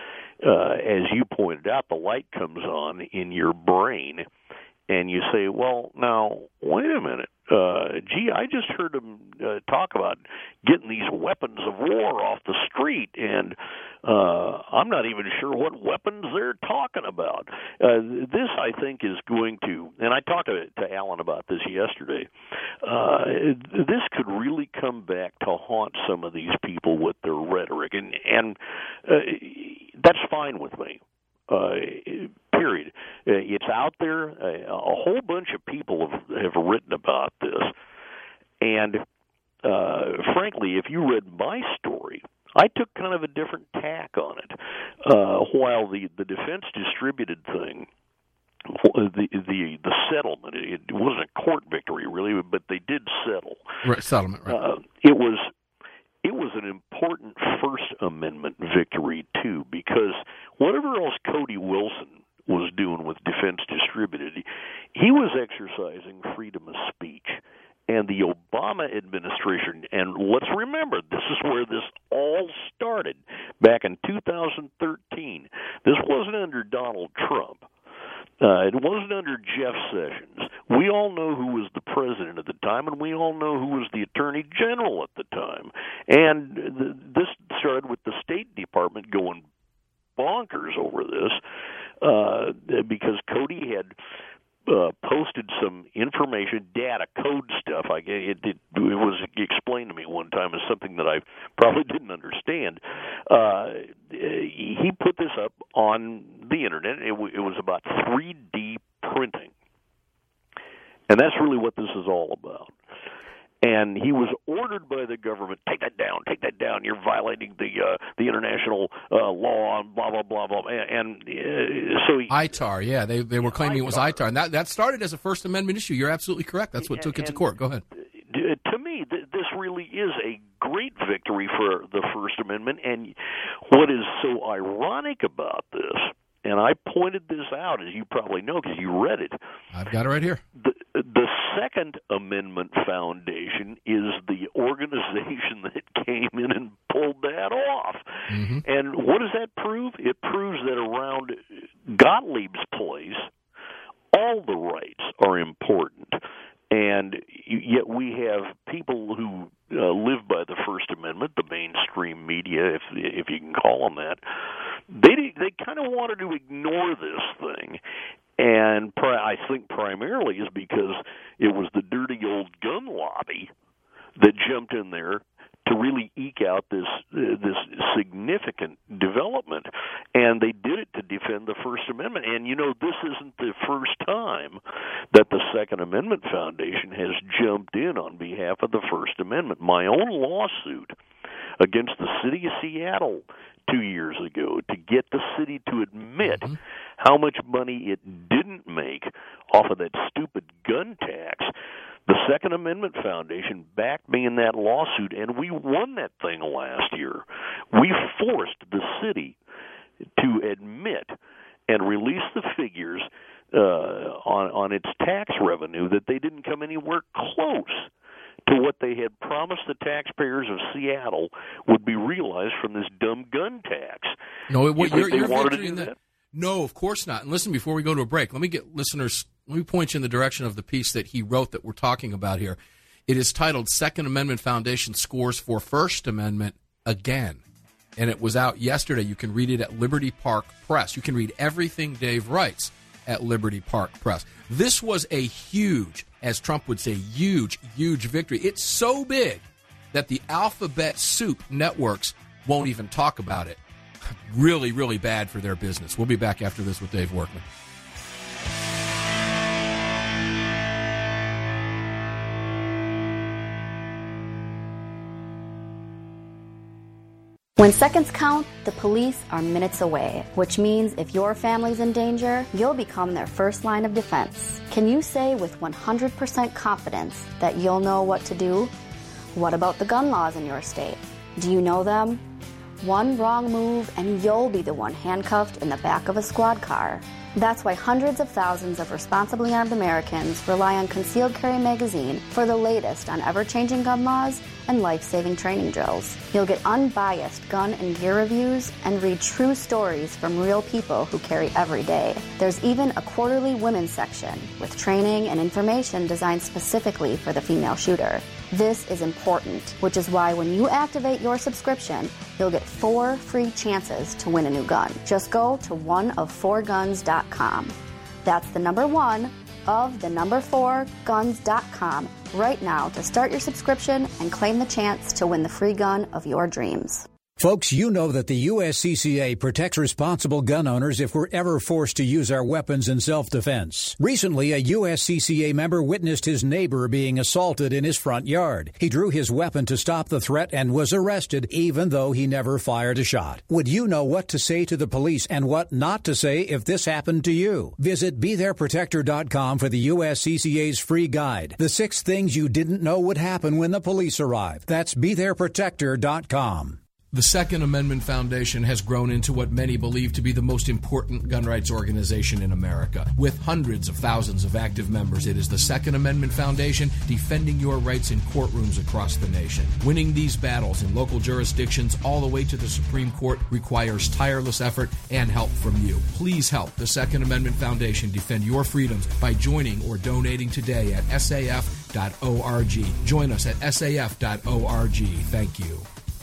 uh, as you pointed out, the light comes on in your brain, and you say, well, now, wait a minute. Uh, gee, I just heard him uh, talk about getting these weapons of war off the street, and uh, I'm not even sure what weapons they're talking about. Uh, this, I think, is going to, and I talked to, to Alan about this yesterday, uh, this could really come back to haunt some of these people with their rhetoric, and, and uh, that's fine with me. Uh, period. Uh, it's out there. Uh, a whole bunch of people have, have written about this. And uh, frankly, if you read my story, I took kind of a different tack on it. Uh, while the, the defense distributed thing, the the the settlement, it wasn't a court victory really, but they did settle. Right, settlement, right. Uh, it was It was an important First Amendment victory, too, because whatever else Cody Wilson was doing with Defense Distributed, he was exercising freedom of speech. And the Obama administration, and let's remember, this is where this all started back in two thousand thirteen. This wasn't under Donald Trump. Uh, it wasn't under Jeff Sessions. We all know who was the president at the time, and we all know who was the attorney general at the time. And th- this started with the State Department going bonkers over this uh, because Cody had uh, posted some information, data, code stuff. I it, it, it was explained to me one time as something that I probably didn't understand. Uh, he put this up on the internet. It, w- it was about three D printing, and that's really what this is all about. And he was ordered by the government, take that down, take that down. You're violating the uh, the international uh, law, and blah blah blah blah. And, and uh, so he, I T A R, yeah, they they were claiming it was I T A R, and that that started as a First Amendment issue. You're absolutely correct. That's what and, took it to and, court. Go ahead. To me, th- this really is a great victory for the First Amendment. And what is so ironic about this, and I pointed this out, as you probably know because you read it. I've got it right here. The, the Second Amendment Foundation is the organization that came in and pulled that off. Mm-hmm. And what does that prove? It proves that around Gottlieb's place, all the rights are important. And yet we have people who uh, live by the First Amendment, the mainstream media, if if you can call them that. They they kind of wanted to ignore this thing, and pri- I think primarily is because it was the dirty old gun lobby that jumped in there to really eke out this uh, this significant development, and they did it to defend the First Amendment. And you know, this isn't the first time that the Second Amendment Foundation has jumped in on behalf of the First Amendment. My own lawsuit against the city of Seattle two years ago to get the city to admit mm-hmm. how much money it didn't make off of that stupid gun tax. The Second Amendment Foundation backed me in that lawsuit, and we won that thing last year. We forced the city to admit and release the figures uh, on, on its tax revenue that they didn't come anywhere close to what they had promised the taxpayers of Seattle would be realized from this dumb gun tax. No, what, you your, your victory in that? that? No, of course not. And listen, before we go to a break, let me get listeners, let me point you in the direction of the piece that he wrote that we're talking about here. It is titled Second Amendment Foundation Scores for First Amendment Again. And it was out yesterday. You can read it at Liberty Park Press. You can read everything Dave writes at Liberty Park Press. This was a huge, as Trump would say, huge, huge victory. It's so big that the alphabet soup networks won't even talk about it. Really, really bad for their business. We'll be back after this with Dave Workman. When seconds count, the police are minutes away, which means if your family's in danger, you'll become their first line of defense. Can you say with one hundred percent confidence that you'll know what to do? What about the gun laws in your state? Do you know them? One wrong move and you'll be the one handcuffed in the back of a squad car. That's why hundreds of thousands of responsibly armed Americans rely on Concealed Carry Magazine for the latest on ever-changing gun laws and life-saving training drills. You'll get unbiased gun and gear reviews and read true stories from real people who carry every day. There's even a quarterly women's section with training and information designed specifically for the female shooter. This is important, which is why when you activate your subscription, you'll get four free chances to win a new gun. Just go to one of four guns dot com. That's the number one of the number four guns dot com right now to start your subscription and claim the chance to win the free gun of your dreams. Folks, you know that the U S C C A protects responsible gun owners if we're ever forced to use our weapons in self-defense. Recently, a U S C C A member witnessed his neighbor being assaulted in his front yard. He drew his weapon to stop the threat and was arrested, even though he never fired a shot. Would you know what to say to the police and what not to say if this happened to you? Visit be there protector dot com for the U S C C A's free guide, The Six Things You Didn't Know Would Happen When the Police Arrive. That's be there protector dot com. The Second Amendment Foundation has grown into what many believe to be the most important gun rights organization in America. With hundreds of thousands of active members, it is the Second Amendment Foundation defending your rights in courtrooms across the nation. Winning these battles in local jurisdictions all the way to the Supreme Court requires tireless effort and help from you. Please help the Second Amendment Foundation defend your freedoms by joining or donating today at S A F dot org. Join us at S A F dot org. Thank you.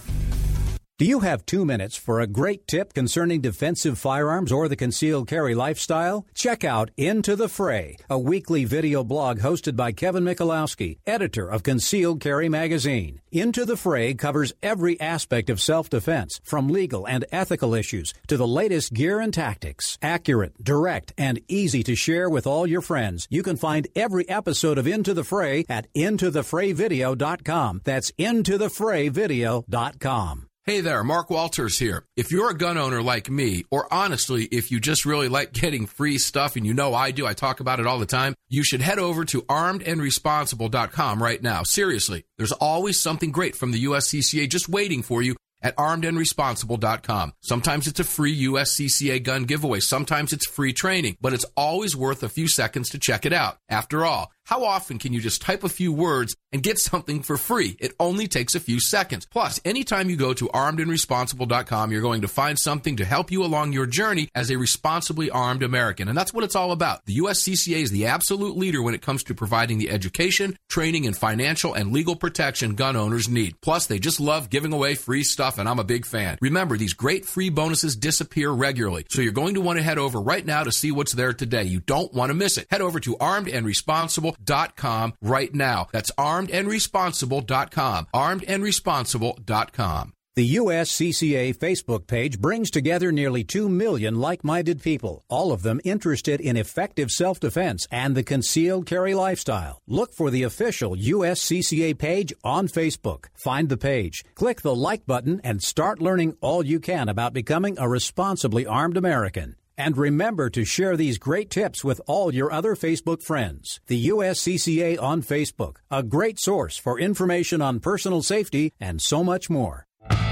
Do you have two minutes for a great tip concerning defensive firearms or the concealed carry lifestyle? Check out Into the Fray, a weekly video blog hosted by Kevin Michalowski, editor of Concealed Carry Magazine. Into the Fray covers every aspect of self-defense, from legal and ethical issues to the latest gear and tactics. Accurate, direct, and easy to share with all your friends. You can find every episode of Into the Fray at into the fray video dot com. That's into the fray video dot com. Hey there, Mark Walters here. If you're a gun owner like me, or honestly, if you just really like getting free stuff, and you know I do, I talk about it all the time, you should head over to armed and responsible dot com right now. Seriously, there's always something great from the U S C C A just waiting for you at armed and responsible dot com. Sometimes it's a free U S C C A gun giveaway. Sometimes it's free training, but it's always worth a few seconds to check it out. After all, how often can you just type a few words and get something for free? It only takes a few seconds. Plus, anytime you go to armed and responsible dot com, you're going to find something to help you along your journey as a responsibly armed American. And that's what it's all about. The U S C C A is the absolute leader when it comes to providing the education, training, and financial and legal protection gun owners need. Plus, they just love giving away free stuff, and I'm a big fan. Remember, these great free bonuses disappear regularly, so you're going to want to head over right now to see what's there today. You don't want to miss it. Head over to armed and responsible dot com right now. That's armed and responsible dot com. armed and responsible dot com. The U S C C A Facebook page brings together nearly two million like-minded people, all of them interested in effective self-defense and the concealed carry lifestyle. Look for the official U S C C A page on Facebook. Find the page, click the like button, and start learning all you can about becoming a responsibly armed American. And remember to share these great tips with all your other Facebook friends. The U S C C A on Facebook, a great source for information on personal safety and so much more.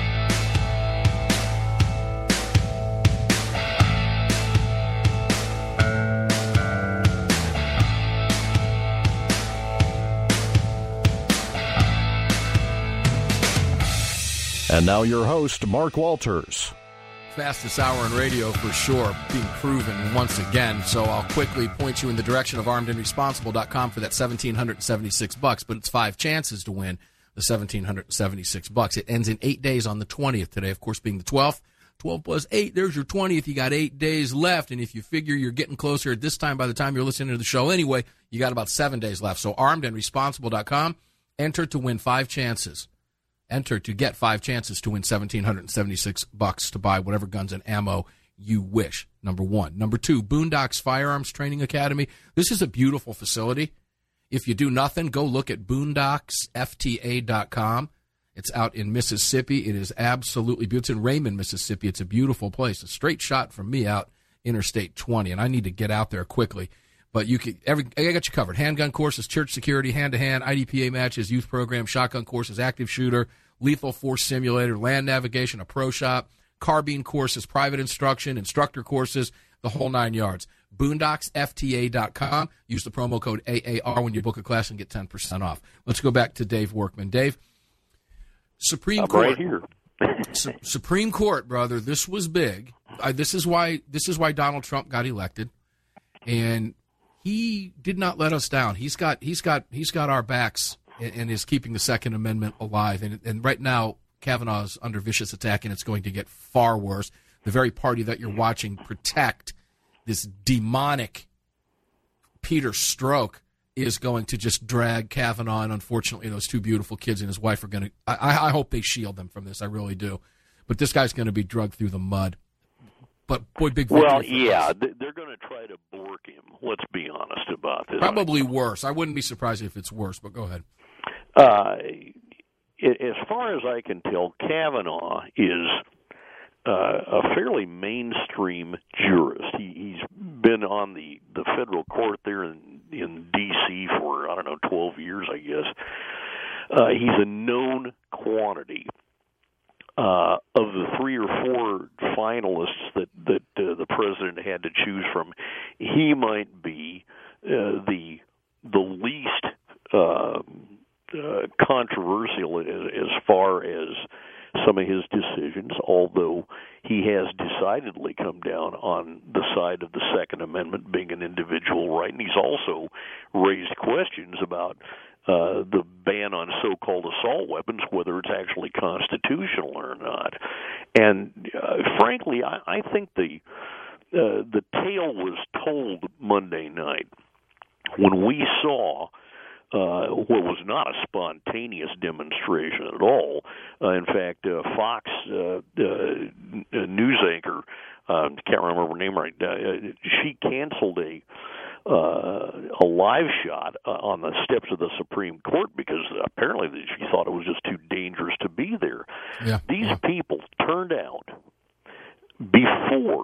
And now your host, Mark Walters. Fastest hour in radio for sure, being proven once again. So I'll quickly point you in the direction of armed and responsible dot com for that one thousand seven hundred seventy-six bucks, but it's five chances to win the one thousand seven hundred seventy-six bucks. It ends in eight days on the twentieth. Today, of course, being the twelfth. twelve plus eight, there's your twentieth. You got eight days left, and if you figure you're getting closer at this time, by the time you're listening to the show anyway, you got about seven days left. So armed and responsible dot com, enter to win five chances. Enter to get five chances to win one thousand seven hundred seventy-six bucks to buy whatever guns and ammo you wish. Number one. Number two, Boondocks Firearms Training Academy. This is a beautiful facility. If you do nothing, go look at boondocks f t a dot com. It's out in Mississippi. It is absolutely beautiful. It's in Raymond, Mississippi. It's a beautiful place. A straight shot from me out Interstate twenty, and I need to get out there quickly. But you can, every, I got you covered. Handgun courses, church security, hand-to-hand, I D P A matches, youth program, shotgun courses, active shooter, lethal force simulator, land navigation, a pro shop, carbine courses, private instruction, instructor courses, the whole nine yards. boondocks f t a dot com. Use the promo code A A R when you book a class and get ten percent off. Let's go back to Dave Workman. Dave, Supreme I'm Court. right here. Su- Supreme Court, brother, this was big. Uh, this is why this is why Donald Trump got elected, and he did not let us down. He's got he's got he's got our backs and, and is keeping the Second Amendment alive. And, and right now, Kavanaugh's under vicious attack, and it's going to get far worse. The very party that you're watching protect this demonic Peter Strzok is going to just drag Kavanaugh, and unfortunately, those two beautiful kids and his wife are going to. I, I hope they shield them from this. I really do. But this guy's going to be drugged through the mud. But boy, big. Well, yeah, us. They're going to try to bork him. Let's be honest about this. Probably worse. I wouldn't be surprised if it's worse. But go ahead. Uh, as far as I can tell, Kavanaugh is uh, a fairly mainstream jurist. He, he's been on the, the federal court there in, in D C for, I don't know, twelve years, I guess. Uh, he's a known quantity. Uh, of the three or four finalists that, that uh, the president had to choose from, he might be uh, the the least uh, uh, controversial as, as far as some of his decisions, although he has decidedly come down on the side of the Second Amendment being an individual right, and he's also raised questions about Uh, the ban on so-called assault weapons, whether it's actually constitutional or not. And uh, frankly, I, I think the uh, the tale was told Monday night when we saw uh, what was not a spontaneous demonstration at all. Uh, in fact, uh, Fox uh, uh, news anchor, uh, can't remember her name right, uh, she canceled a Uh, a live shot uh, on the steps of the Supreme Court because apparently she thought it was just too dangerous to be there. Yeah. These yeah. people turned out before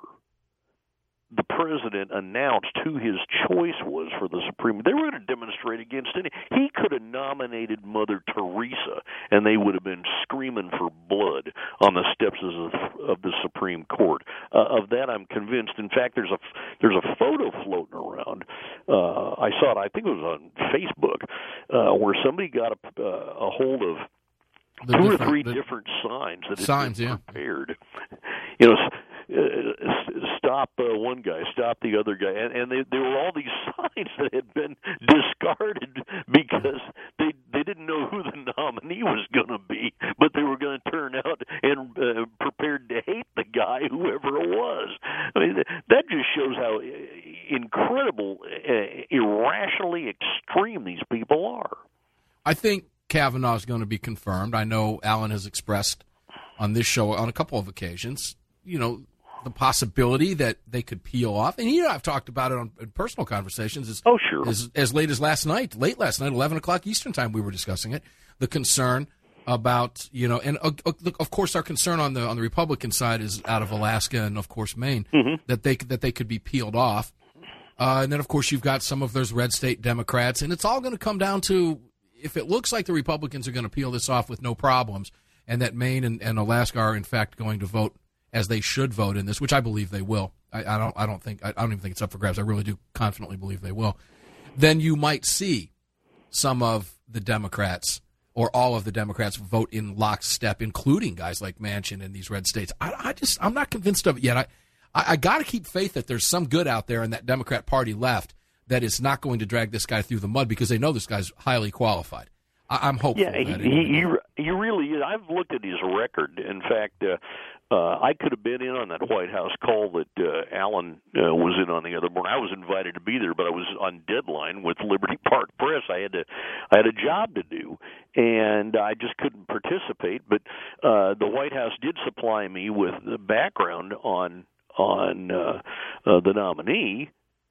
the president announced who his choice was for the Supreme. They were going to demonstrate against it. He could have nominated Mother Teresa, and they would have been screaming for blood on the steps of, of the Supreme Court. Uh, of that, I'm convinced. In fact, there's a there's a photo floating around. Uh, I saw it. I think it was on Facebook, uh, where somebody got a, uh, a hold of the two or three the, different signs that had signs, been yeah. prepared. You know. Uh, stop uh, one guy, stop the other guy, and, and they, there were all these signs that had been discarded because they they didn't know who the nominee was going to be, but they were going to turn out and uh, prepared to hate the guy, whoever it was. I mean, that just shows how incredible, uh, irrationally extreme these people are. I think Kavanaugh is going to be confirmed. I know Alan has expressed on this show on a couple of occasions, you know, the possibility that they could peel off. And, you know, I've talked about it on in personal conversations. As, oh, sure. As, as late as last night, late last night, eleven o'clock Eastern time, we were discussing it. The concern about, you know, and uh, of course our concern on the on the Republican side is out of Alaska and, of course, Maine, mm-hmm. that they that they could be peeled off. Uh, and then, of course, you've got some of those red state Democrats. And it's all going to come down to if it looks like the Republicans are going to peel this off with no problems and that Maine and, and Alaska are, in fact, going to vote as they should vote in this, which I believe they will. I, I don't. I don't think. I, I don't even think it's up for grabs. I really do confidently believe they will. Then you might see some of the Democrats or all of the Democrats vote in lockstep, including guys like Manchin in these red states. I, I just. I'm not convinced of it yet. I. I, I got to keep faith that there's some good out there in that Democrat Party left that is not going to drag this guy through the mud because they know this guy's highly qualified. I, I'm hopeful. Yeah, that he, he, he really is. I've looked at his record. In fact. Uh, Uh, I could have been in on that White House call that uh, Alan uh, was in on the other morning. I was invited to be there, but I was on deadline with Liberty Park Press. I had to, I had a job to do, and I just couldn't participate. But uh, the White House did supply me with the background on on uh, uh, the nominee,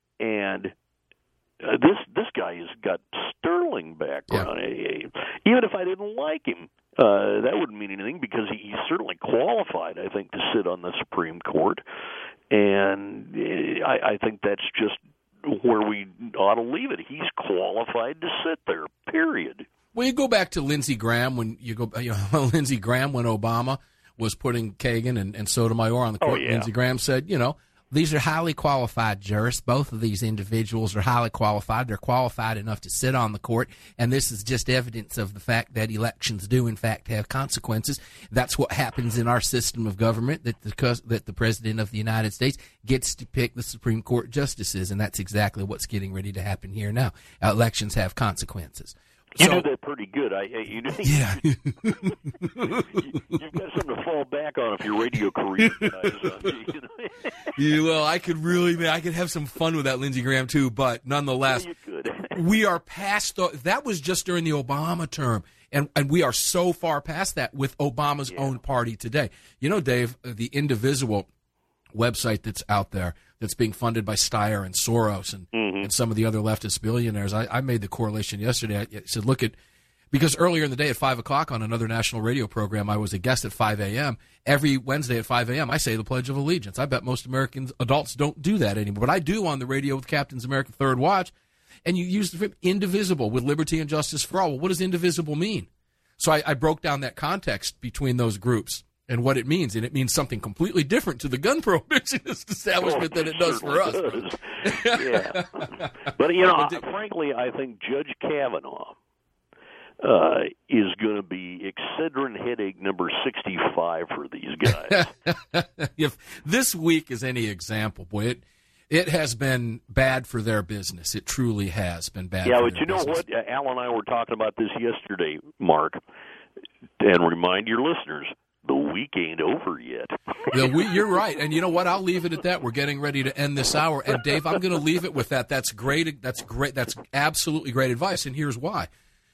and uh, this this guy has got sterling background. Yeah. Even if I didn't like him. Uh, that wouldn't mean anything because he, he's certainly qualified, I think, to sit on the Supreme Court. And I, I think that's just where we ought to leave it. He's qualified to sit there, period. Well, you go back to Lindsey Graham when you go, you know, Lindsey Graham when Obama was putting Kagan and, and Sotomayor on the court. Oh, yeah. Lindsey Graham said, you know, These are highly qualified jurists. Both of these individuals are highly qualified. They're qualified enough to sit on the court, and this is just evidence of the fact that elections do, in fact, have consequences. That's what happens in our system of government, that the, that the President of the United States gets to pick the Supreme Court justices, and that's exactly what's getting ready to happen here now. Uh, elections have consequences. You So, do that pretty good. I, I you know, yeah. you, you've got something to fall back on if your radio career dies on you. You know? Yeah, well, I could really, man, I could have some fun with that, Lindsey Graham, too, but nonetheless, You could. we are past the, that was just during the Obama term, and, and we are so far past that with Obama's Yeah. own party today. You know, Dave, the Indivisible website that's out there that's being funded by Steyer and Soros and, Mm-hmm. and some of the other leftist billionaires, I, I made the correlation yesterday. I, I said, look at, because earlier in the day at five o'clock on another national radio program, I was a guest at five a.m. Every Wednesday at five a.m., I say the Pledge of Allegiance. I bet most Americans, adults, don't do that anymore. But I do on the radio with Captain's American Third Watch. And you use the term indivisible with liberty and justice for all. Well, what does indivisible mean? So I, I broke down that context between those groups and what it means. And it means something completely different to the gun prohibitionist establishment than it does for us. Does. Yeah. But, you know, frankly, I think Judge Kavanaugh uh, is going to be Excedrin headache number sixty-five for these guys. If this week is any example, boy, it, it has been bad for their business. It truly has been bad Yeah, for but their you know business. what? Al and I were talking about this yesterday, Mark, and remind your listeners, the week ain't over yet. Yeah, we, you're right, and you know what? I'll leave it at that. We're getting ready to end this hour, and Dave, I'm going to leave it with that. That's great. That's great. That's absolutely great advice, and here's why.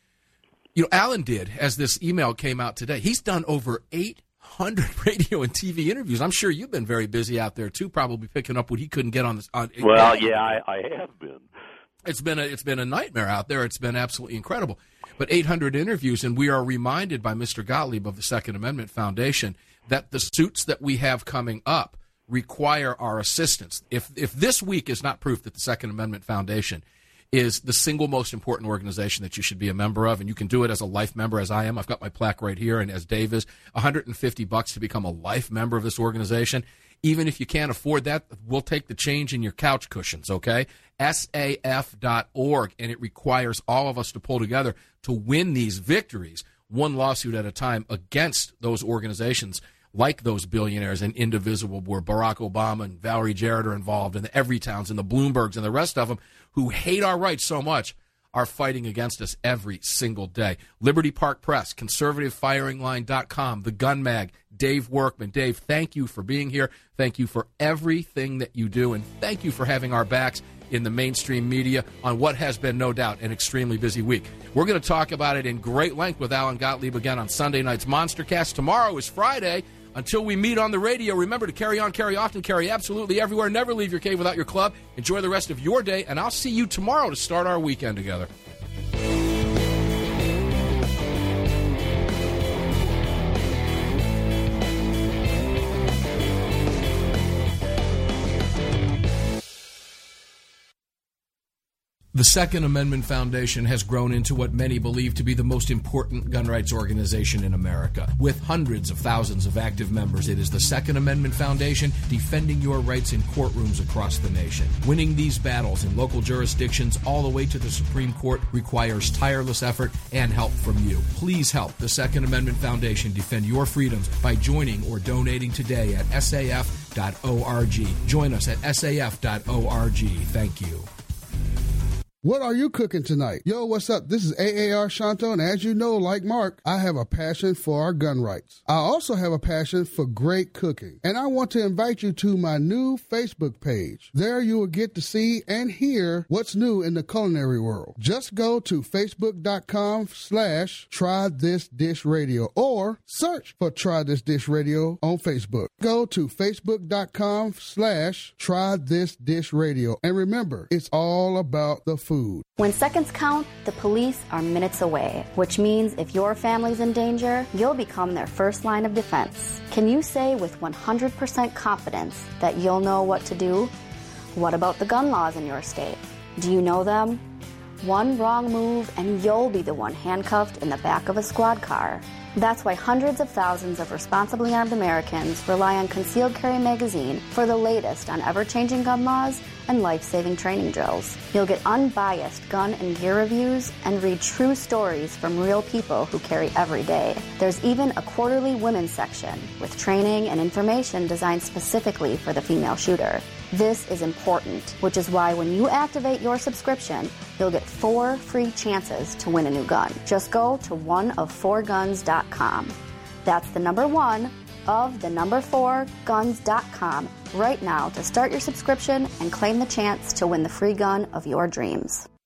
You know, Alan did, as this email came out today. He's done over eight hundred radio and T V interviews. I'm sure you've been very busy out there too, probably picking up what he couldn't get on this. On, Well, yeah, I, I have been. It's been a it's been a nightmare out there. It's been absolutely incredible. But eight hundred interviews, and we are reminded by Mister Gottlieb of the Second Amendment Foundation that the suits that we have coming up require our assistance. If if this week is not proof that the Second Amendment Foundation is the single most important organization that you should be a member of, and you can do it as a life member, as I am. I've got my plaque right here, and as Dave is, one hundred fifty bucks to become a life member of this organization. Even if you can't afford that, we'll take the change in your couch cushions, okay? S A F dot org, and it requires all of us to pull together to win these victories, one lawsuit at a time, against those organizations like those billionaires and Indivisible, where Barack Obama and Valerie Jarrett are involved, and the Everytowns and the Bloombergs and the rest of them who hate our rights so much are fighting against us every single day. Liberty Park Press, conservative firing line dot com, The Gun Mag, Dave Workman. Dave, thank you for being here. Thank you for everything that you do, and thank you for having our backs in the mainstream media on what has been, no doubt, an extremely busy week. We're going to talk about it in great length with Alan Gottlieb again on Sunday night's Monstercast. Tomorrow is Friday. Until we meet on the radio, remember to carry on, carry often, carry absolutely everywhere. Never leave your cave without your club. Enjoy the rest of your day, and I'll see you tomorrow to start our weekend together. The Second Amendment Foundation has grown into what many believe to be the most important gun rights organization in America. With hundreds of thousands of active members, it is the Second Amendment Foundation defending your rights in courtrooms across the nation. Winning these battles in local jurisdictions all the way to the Supreme Court requires tireless effort and help from you. Please help the Second Amendment Foundation defend your freedoms by joining or donating today at S A F dot org. Join us at S A F dot org. Thank you. What are you cooking tonight? Yo, what's up? This is A A R Shanto, and as you know, like Mark, I have a passion for our gun rights. I also have a passion for great cooking, and I want to invite you to my new Facebook page. There you will get to see and hear what's new in the culinary world. Just go to facebook.com slash try this dish radio or search for Try This Dish Radio on Facebook. Go to facebook.com slash try this dish radio. And remember, it's all about the food. When seconds count, the police are minutes away, which means if your family's in danger, you'll become their first line of defense. Can you say with one hundred percent confidence that you'll know what to do? What about the gun laws in your state? Do you know them? One wrong move and you'll be the one handcuffed in the back of a squad car. That's why hundreds of thousands of responsibly armed Americans rely on Concealed Carry Magazine for the latest on ever-changing gun laws and life-saving training drills. You'll get unbiased gun and gear reviews and read true stories from real people who carry every day. There's even a quarterly women's section with training and information designed specifically for the female shooter. This is important, which is why when you activate your subscription, you'll get four free chances to win a new gun. Just go to one of four guns dot com. That's the number one of the number four guns dot com right now to start your subscription and claim the chance to win the free gun of your dreams.